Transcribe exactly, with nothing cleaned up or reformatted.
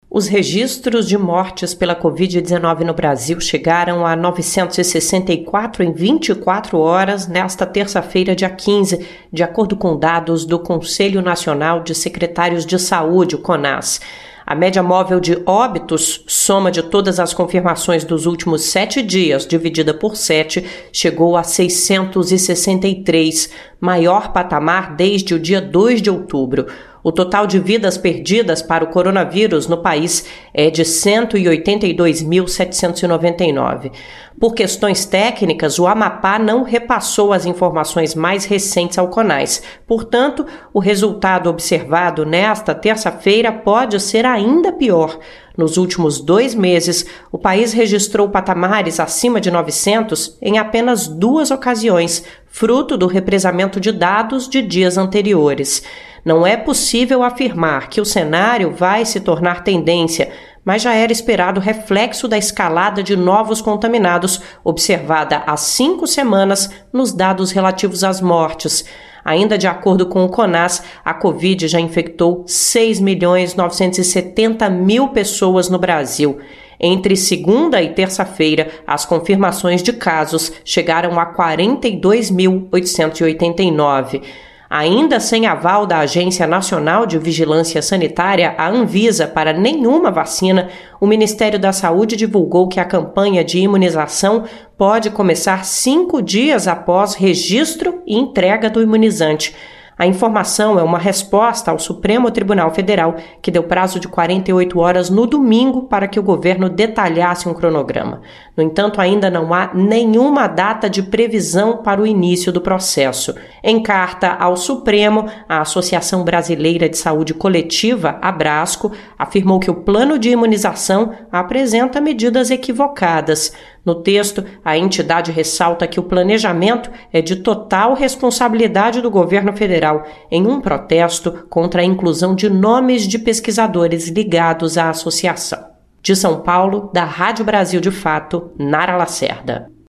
Os registros de mortes pela covid dezenove no Brasil chegaram a novecentos e sessenta e quatro em vinte e quatro horas nesta terça-feira, dia quinze, de acordo com dados do Conselho Nacional de Secretários de Saúde, o CONAS. A média móvel de óbitos, soma de todas as confirmações dos últimos sete dias, dividida por sete, chegou a seiscentos e sessenta e três, maior patamar desde o dia dois de outubro. O total de vidas perdidas para o coronavírus no país é de cento e oitenta e dois mil, setecentos e noventa e nove. Por questões técnicas, o Amapá não repassou as informações mais recentes ao CONAS. Portanto, o resultado observado nesta terça-feira pode ser ainda pior. Nos últimos dois meses, o país registrou patamares acima de novecentos em apenas duas ocasiões, fruto do represamento de dados de dias anteriores. Não é possível afirmar que o cenário vai se tornar tendência, mas já era esperado reflexo da escalada de novos contaminados observada há cinco semanas nos dados relativos às mortes. Ainda de acordo com o CONAS, a Covid já infectou seis milhões novecentos e setenta mil pessoas no Brasil. Entre segunda e terça-feira, as confirmações de casos chegaram a quarenta e dois mil, oitocentos e oitenta e nove. Ainda sem aval da Agência Nacional de Vigilância Sanitária, a Anvisa, para nenhuma vacina, o Ministério da Saúde divulgou que a campanha de imunização pode começar cinco dias após registro e entrega do imunizante. A informação é uma resposta ao Supremo Tribunal Federal, que deu prazo de quarenta e oito horas no domingo para que o governo detalhasse um cronograma. No entanto, ainda não há nenhuma data de previsão para o início do processo. Em carta ao Supremo, a Associação Brasileira de Saúde Coletiva, Abrasco, afirmou que o plano de imunização apresenta medidas equivocadas. No texto, a entidade ressalta que o planejamento é de total responsabilidade do governo federal, em um protesto contra a inclusão de nomes de pesquisadores ligados à associação. De São Paulo, da Rádio Brasil de Fato, Nara Lacerda.